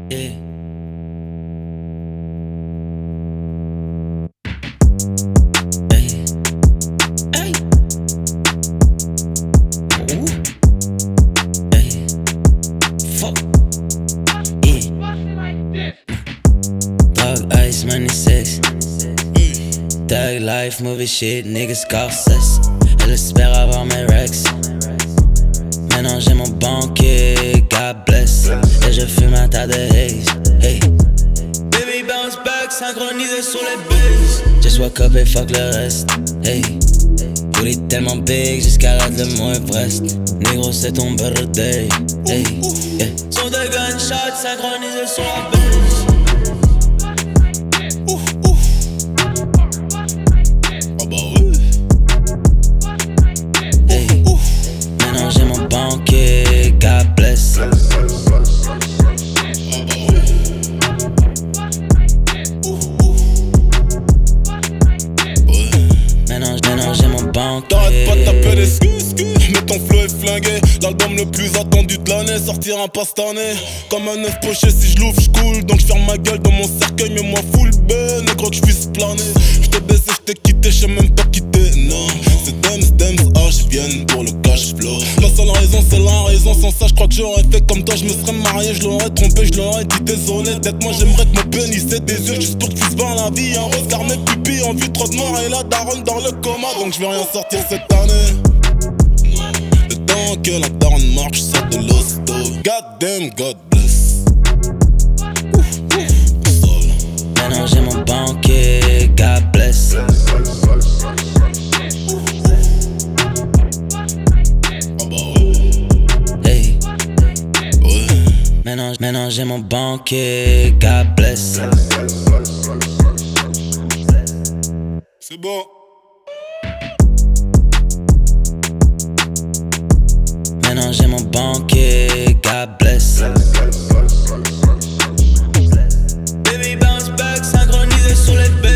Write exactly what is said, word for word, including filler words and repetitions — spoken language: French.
Yeah. Hey. Hey. Ooh. Hey. Fuck. Yeah. Dog ice, money, sex. Tag life, mauvais shit, niggas Scorsese. Elle espère avoir mes rex. Maintenant j'ai mon banquier, God bless. Et je fume un tas de haze. Hey. Baby bounce back, synchronisé sur les bases. Just woke up et fuck le reste. Hey. Booty tellement big, j'escalade le Mont Everest. Négro c'est ton birthday. Hey. Yeah. Son de gunshot, synchronisé sur la base. J'ai mon banquier, God bless. Maintenant, maintenant j'ai mon banquier. T'arrêtes pas de taper des skus, mais ton flow est flingué. L'album le plus attendu de l'année sortira pas cette année. Comme un œuf poché, si je l'ouvre, j'coule. Donc j'ferme ma gueule dans mon cercueil, mais moi full B, négro que j'puisse planer. J't'ai baissé, j't'ai quitté, j'sais même pas quitter, non. C'est Dems, Dems, ah j'viens pour le cash flow. La seule raison c'est la raison, sans ça j'crois que j'aurais fait comme toi. J'me serais marié, j'l'aurais trompé, j'l'aurais dit désolé. Peut-être moi j'aimerais que mon pénis ait des yeux juste pour que tu se voir la vie. Un regard mes pupilles en vue trop de noir et la daronne dans le coma. Donc j'vais rien sortir cette année. Le temps que la daronne marche, sort de l'hosto. God damn, God bless. Maintenant j'ai mon banquier, God bless. Hey. Maintenant, maintenant j'ai mon banquier, God bless. C'est bon. Maintenant j'ai mon banquier, God bless. Baby bounce back, synchronisé sur les bases.